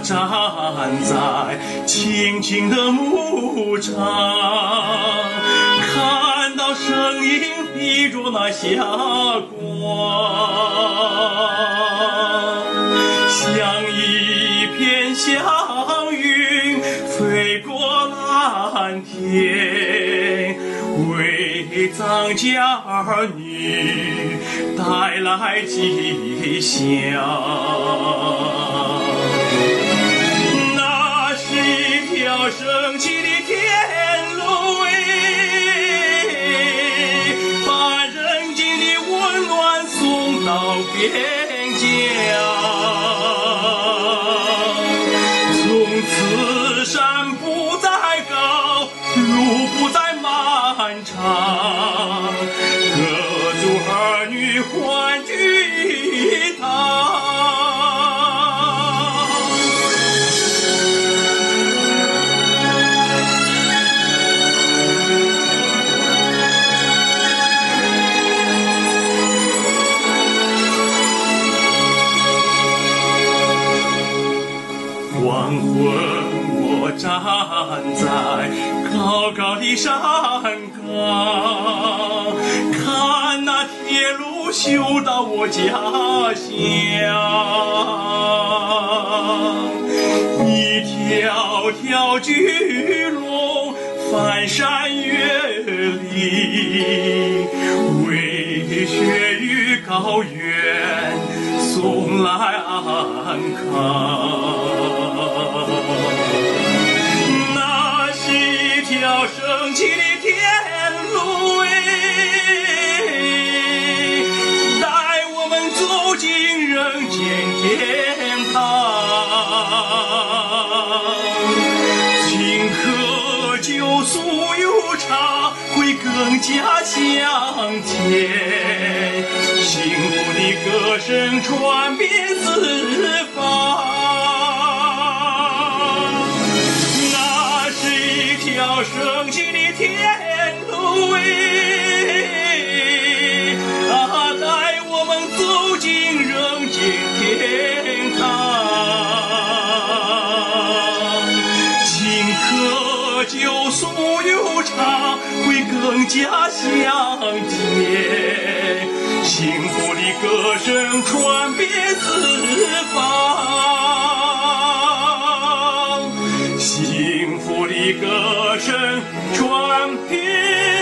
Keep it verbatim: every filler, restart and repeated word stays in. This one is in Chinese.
站在清静的牧场，看到声音披着那霞光，像一片祥云飞过蓝天，为藏家儿女带来吉祥。那是一条升起的天路，把人间的温暖送到边疆。从此山不再高，路不再漫长，各族儿女欢聚一堂。黄昏，我站在高高的山岗，看那铁路修到我家乡，一条条巨龙翻山越岭，为雪与高原送来安康。那是一条升起的天路，带我们走进人间天堂。请喝酒诉悠长，会更加香甜，幸福的歌声传遍四方。那是一条升起的天路，啊，带我们走进人间天堂。请喝酒诉悠长，会更加香甜，幸福的歌声传遍四方。幸福的歌声传遍